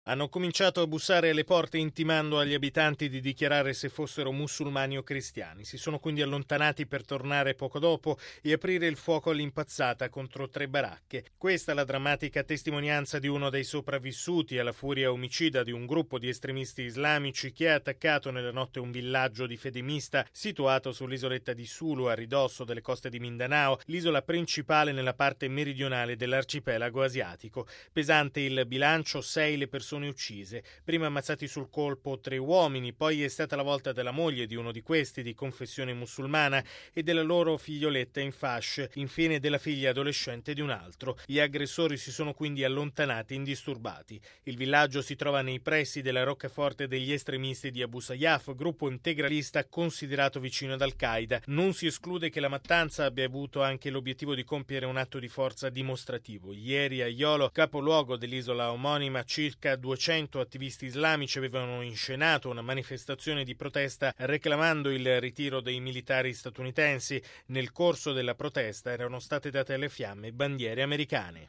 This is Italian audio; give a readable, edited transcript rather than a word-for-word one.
Hanno cominciato a bussare alle porte intimando agli abitanti di dichiarare se fossero musulmani o cristiani. Si sono quindi allontanati per tornare poco dopo e aprire il fuoco all'impazzata contro 3 baracche. Questa è la drammatica testimonianza di uno dei sopravvissuti alla furia omicida di un gruppo di estremisti islamici che ha attaccato nella notte un villaggio di fede mista situato sull'isoletta di Sulu a ridosso delle coste di Mindanao, l'isola principale nella parte meridionale dell'arcipelago asiatico. Pesante il bilancio, 6 le persone uccise, prima ammazzati sul colpo 3 uomini, poi è stata la volta della moglie di uno di questi di confessione musulmana e della loro figlioletta in fasce, infine della figlia adolescente di un altro. Gli aggressori si sono quindi allontanati indisturbati. Il villaggio si trova nei pressi della roccaforte degli estremisti di Abu Sayyaf, gruppo integralista considerato vicino ad Al-Qaeda. Non si esclude che la mattanza abbia avuto anche l'obiettivo di compiere un atto di forza dimostrativo. Ieri a Jolo, capoluogo dell'isola omonima, circa 200 attivisti islamici avevano inscenato una manifestazione di protesta reclamando il ritiro dei militari statunitensi. Nel corso della protesta erano state date alle fiamme bandiere americane.